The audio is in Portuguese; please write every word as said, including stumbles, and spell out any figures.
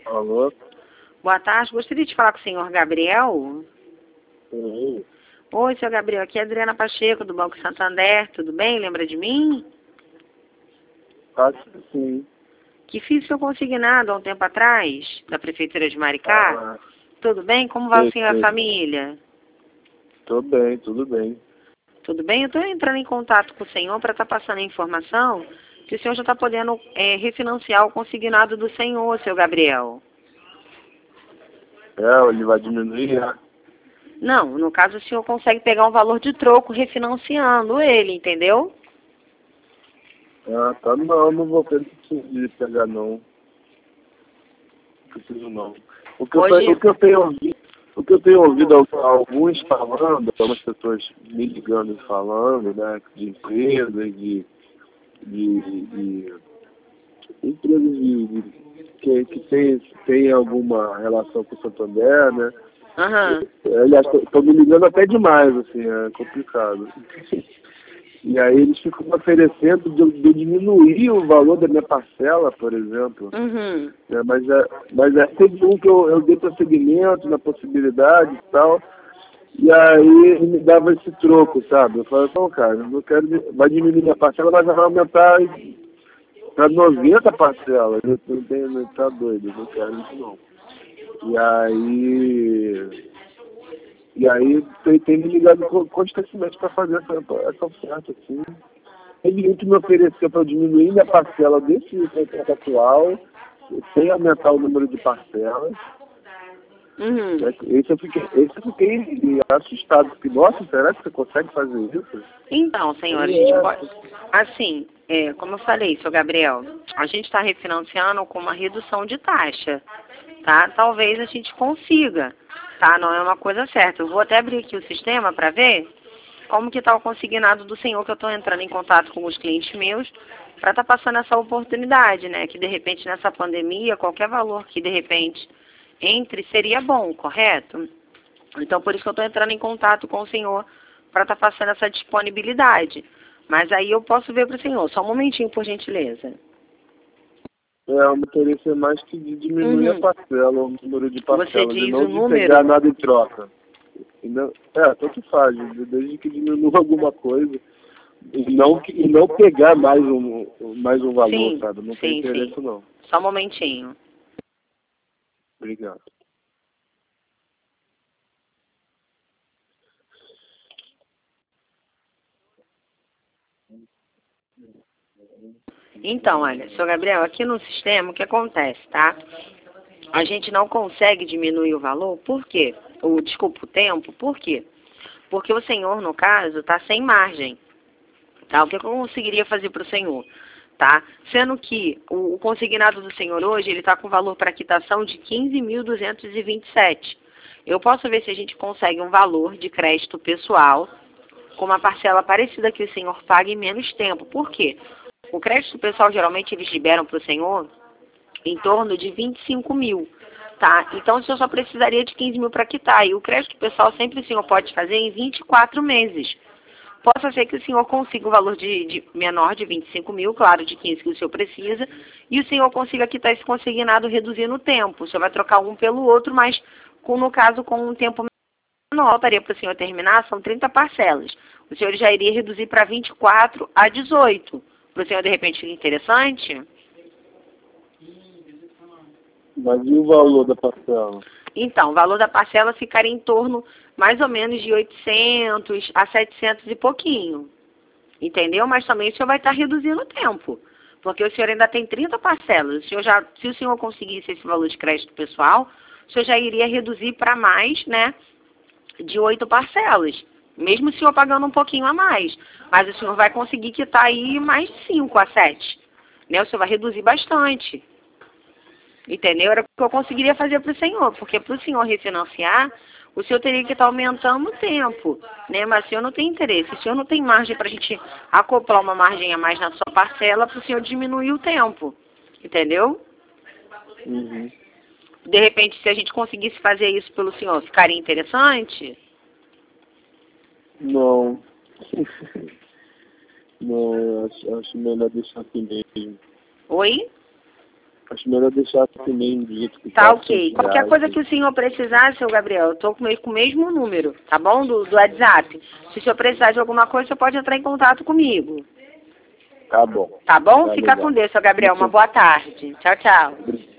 Alô? Boa tarde, gostaria de falar com o senhor Gabriel. Sim. Oi, senhor Gabriel, aqui é a Adriana Pacheco, do Banco Santander, tudo bem? Lembra de mim? Acho que sim. Que fiz seu consignado há um tempo atrás, da Prefeitura de Maricá. Ah, Tudo bem? Como vai o sei, senhor e a sei. família? Tô bem, tudo bem. Tudo bem? Eu estou entrando em contato com o senhor para estar passando a informação que o senhor já está podendo é, refinanciar o consignado do senhor, seu Gabriel. É, ele vai diminuir, né? Não, no caso o senhor consegue pegar um valor de troco refinanciando ele, entendeu? Ah, tá. Não, não vou conseguir pegar, não. Não preciso, não. O que, eu, te- o Hoje, que eu tenho ouvido, o que eu tenho ouvido al- alguns falando, algumas pessoas me ligando e falando, né, de empresas, de, de, de empresas de, de- que, que tem, tem alguma relação com o Santander, né? aham, Aliás, estão me ligando até demais, assim, é complicado. E aí eles ficam me oferecendo de, eu- de eu diminuir o valor da minha parcela, por exemplo. uhum. Né? Mas, é, mas é teve um que eu, eu dei prosseguimento na possibilidade e tal. E aí ele me dava esse troco, sabe? Eu falei, não, cara, eu não quero, di- vai diminuir minha parcela, mas vai aumentar para noventa parcelas. Eu não tenho, não tá doido, eu não quero isso não. E aí. E aí tem, tem me ligado co- constantemente para fazer essa, essa oferta, assim. Teve um que me ofereceu para diminuir minha parcela desse contrato atual, sem aumentar o número de parcelas. Uhum. Né? Esse eu fiquei, esse eu fiquei assustado, porque, nossa, será que você consegue fazer isso? Então, senhor, a Ele gente é, pode... Assim, é, como eu falei, senhor Gabriel, a gente está refinanciando com uma redução de taxa, tá? Talvez a gente consiga, tá? Não é uma coisa certa. Eu vou até abrir aqui o sistema para ver como que está o consignado do senhor, que eu estou entrando em contato com os clientes meus para estar passando essa oportunidade, né? Que de repente nessa pandemia, qualquer valor que de repente entre seria bom, correto? Então, por isso que eu estou entrando em contato com o senhor para estar passando essa disponibilidade. Mas aí eu posso ver para o senhor. Só um momentinho, por gentileza. é uma interesse mais que de diminuir a Uhum. parcela, o número de Você parcelas, e diz não o de pegar número? nada em troca. E não, é, tanto faz, desde que diminua alguma coisa. E não, que- e não pegar mais um, mais um valor, Sim, sabe? Não tem sim, sim. interesse, não. Só um momentinho. Obrigado. Então, olha, senhor Gabriel, aqui no sistema o que acontece, tá? A gente não consegue diminuir o valor, por quê? O, desculpa, o tempo, por quê? Porque o senhor, no caso, está sem margem. Tá? O que eu conseguiria fazer para o senhor? Tá? Sendo que o, o consignado do senhor hoje, ele está com valor para quitação de quinze mil duzentos e vinte e sete. Eu posso ver se a gente consegue um valor de crédito pessoal com uma parcela parecida que o senhor pague em menos tempo. Por quê? O crédito pessoal, geralmente, eles liberam para o senhor em torno de vinte e cinco mil. Tá? Então, o senhor só precisaria de quinze mil para quitar. E o crédito pessoal sempre o senhor pode fazer em vinte e quatro meses. Possa ser que o senhor consiga um valor de, de menor de vinte e cinco mil, claro, de quinze que o senhor precisa, e o senhor consiga quitar esse consignado reduzindo o tempo. O senhor vai trocar um pelo outro, mas, com, no caso, com um tempo menor, daria para o senhor terminar, são trinta parcelas. O senhor já iria reduzir para vinte e quatro a dezoito. Para o senhor, de repente, fica interessante? Mas e o valor da parcela? Então, o valor da parcela ficaria em torno, mais ou menos, de oitocentos a setecentos e pouquinho. Entendeu? Mas também o senhor vai estar reduzindo o tempo. Porque o senhor ainda tem trinta parcelas. O senhor já, se o senhor conseguisse esse valor de crédito pessoal, o senhor já iria reduzir para mais, né, de oito parcelas. Mesmo o senhor pagando um pouquinho a mais. Mas o senhor vai conseguir quitar aí mais de cinco a sete. Né? O senhor vai reduzir bastante. Entendeu? Era o que eu conseguiria fazer para o senhor. Porque para o senhor refinanciar, o senhor teria que estar aumentando o tempo, né? Mas o senhor não tem interesse. O senhor não tem margem para a gente acoplar uma margem a mais na sua parcela para o senhor diminuir o tempo. Entendeu? Uhum. De repente, se a gente conseguisse fazer isso pelo senhor, ficaria interessante? Não. Não, eu acho, acho melhor deixar assim mesmo. Oi? Acho melhor deixar também do jeito que Tá tá, ok. cem Qualquer reais. coisa que o senhor precisar, seu Gabriel, eu tô com o com o mesmo número, tá bom? Do, do WhatsApp. Se o senhor precisar de alguma coisa, você pode entrar em contato comigo. Tá bom. Tá bom? Tá Fica legal. com Deus, seu Gabriel. Uma boa tarde. Tchau, tchau.